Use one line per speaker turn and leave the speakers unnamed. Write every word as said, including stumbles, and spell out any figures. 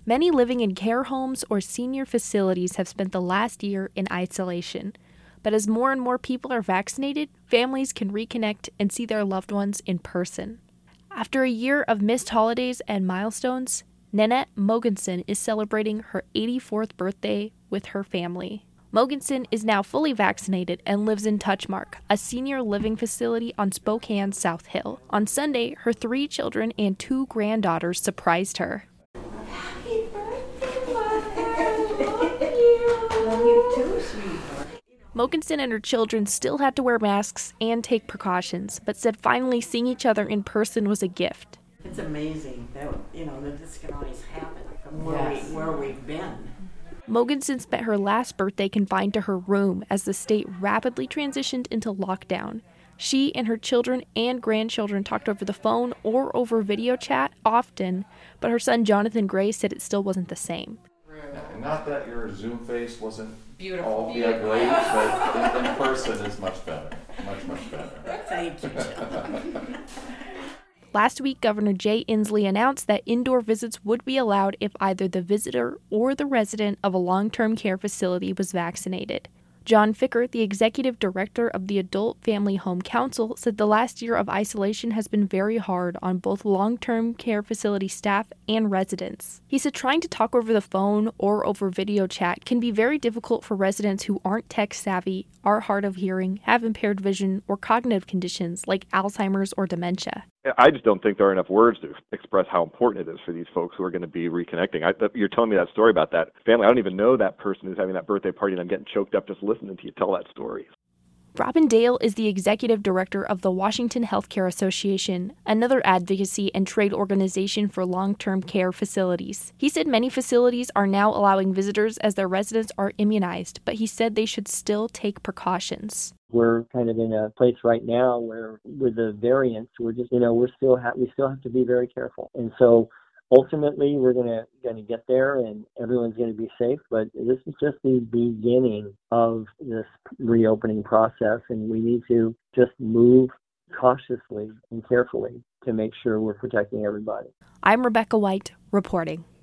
Many living in care homes or senior facilities have spent the last year in isolation. But as more and more people are vaccinated, families can reconnect and see their loved ones in person. After a year of missed holidays and milestones, Nanette Mogensen is celebrating her eighty-fourth birthday with her family. Mogensen is now fully vaccinated and lives in Touchmark, a senior living facility on Spokane's South Hill. On Sunday, her three children and two granddaughters surprised her.
Happy birthday, Mother! I love you! Love you too, sweetheart.
Mogensen and her children still had to wear masks and take precautions, but said finally seeing each other in person was a gift.
It's amazing that, you know, that this can always happen from where,
Yes.
we, where we've been.
Mogensen spent her last birthday confined to her room as the state rapidly transitioned into lockdown. She and her children and grandchildren talked over the phone or over video chat often, but her son Jonathan Gray said it still wasn't the same.
And not that your Zoom face wasn't
Beautiful.
all yeah, great, but in, in person is much better. Much, much better.
Thank you, Jill.
Last week, Governor Jay Inslee announced that indoor visits would be allowed if either the visitor or the resident of a long-term care facility was vaccinated. John Ficker, the executive director of the Adult Family Home Council, said the last year of isolation has been very hard on both long-term care facility staff and residents. He said trying to talk over the phone or over video chat can be very difficult for residents who aren't tech-savvy, are hard of hearing, have impaired vision, or cognitive conditions like Alzheimer's or dementia.
I just don't think there are enough words to express how important it is for these folks who are going to be reconnecting. I, you're telling me that story about that family. I don't even know that person who's having that birthday party, and I'm getting choked up just listening to you tell that story.
Robin Dale is the executive director of the Washington Healthcare Association, another advocacy and trade organization for long-term care facilities. He said many facilities are now allowing visitors as their residents are immunized, but he said they should still take precautions.
We're kind of in a place right now where with the variants, we're just, you know, we're still ha- we still have to be very careful. And so ultimately, we're going to going to get there and everyone's going to be safe. But this is just the beginning of this reopening process. And we need to just move cautiously and carefully to make sure we're protecting everybody.
I'm Rebecca White, reporting.